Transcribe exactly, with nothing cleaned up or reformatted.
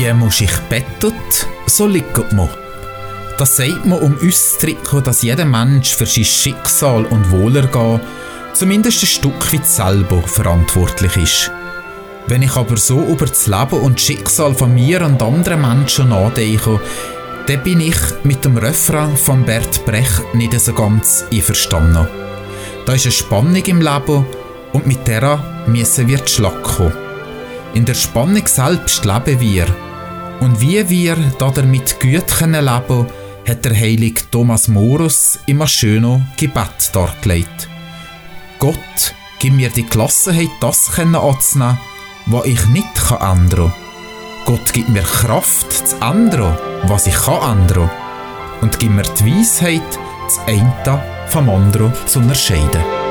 Wie man sich bettet, so liegt man. Das sagt man, um uns zu drücken, dass jeder Mensch für sein Schicksal und Wohlergehen zumindest ein Stück weit selber verantwortlich ist. Wenn ich aber so über das Leben und das Schicksal von mir und anderen Menschen nachdenke, dann bin ich mit dem Refrain von Bert Brecht nicht so ganz einverstanden. Da ist eine Spannung im Leben und mit der müssen wir zu Schlag kommen. In der Spannung selbst leben wir. Und wie wir damit gut leben können, hat der heilige Thomas Morus im schönen Gebet dargelegt. Gott, gib mir die Gelassenheit, das anzunehmen, was ich nicht ändern kann. Gott gibt mir Kraft, zu ändern, was ich ändern kann. Und gib mir die Weisheit, das eine vom anderen zu unterscheiden.